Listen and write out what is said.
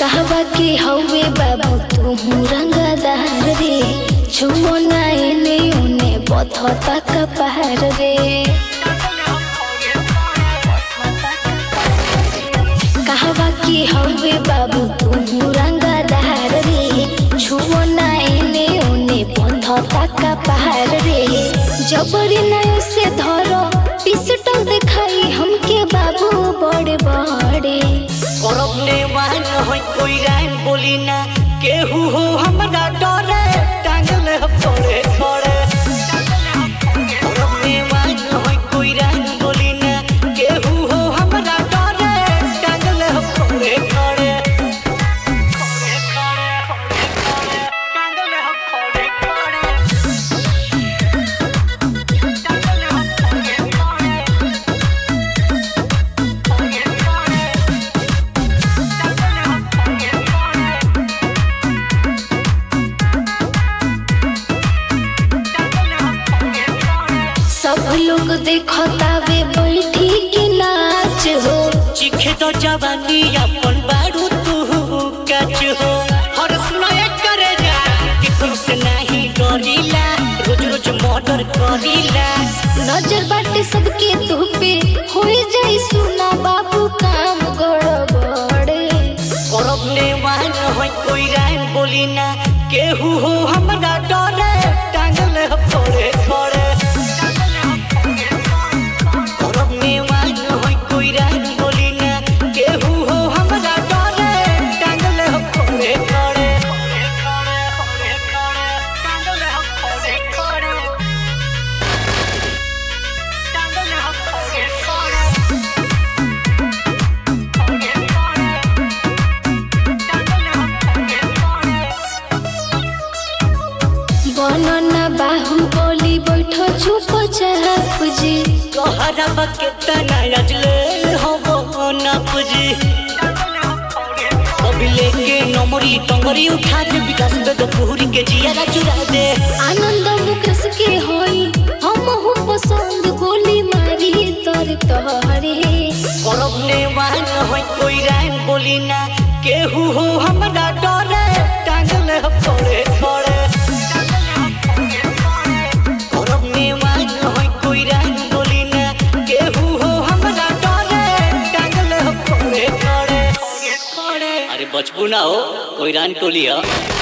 कहवा के हवे बाबू तू रंगदार रे छुमो ना एने उने बथता कपार रे कहवा के हवे बाबू तू रंगदार रे छुमो ना एने उने बथता कपार रे जबरी नयो से धरो पिस्टल दिखाई हमके बाबू बड़े बड़े करबने मान होई कोई राम बोली ना केहू हो हमरा डरे टांगले पड़े खड़े करबने मान होई कोई राम बोली ना केहू हो हमरा डरे टांगले पड़े खड़े टांगले पड़े खड़े सब लोग देखतावे बैठी के नाच हो चिखे तो जवानी अपन बारू तू कच हो हर सुनाए करे जा कि तुमसे नहीं डरीला रोज रोज मर्डर करीला नजर बाटे सबके तू पे हो जाई सुना बाबू काम गड़बड़े करबने मान होई कोई राम बोली ना केहू हो हमरा डरे टांगले पड़े खड़े करबने मान होई कोई राम बोली ना केहू हो हमरा डरे टांगले पड़े खड़े टांगले पड़े खड़े टांगले पड़े खड़े बनना बाहु बोली बैठो चुप चाप जी कहरा बकेता ना अजले हो ना पुजी अभी लेके नमरी टंगरी उठा दे विकास में तो पूरी के जिया चुरा दे आनंद मुकेश के होई हम हूँ पसंद गोली मारी तर तोहरे करबने मान होई कोई राम बोली ना केहू हो हमरा डरे टांगले पड़े खड़े करबने मान होई कोई राम बोली ना केहू हो हमरा डरे टांगले पड़े खड़े अरे बचबू ना हो कोई रान टोली है।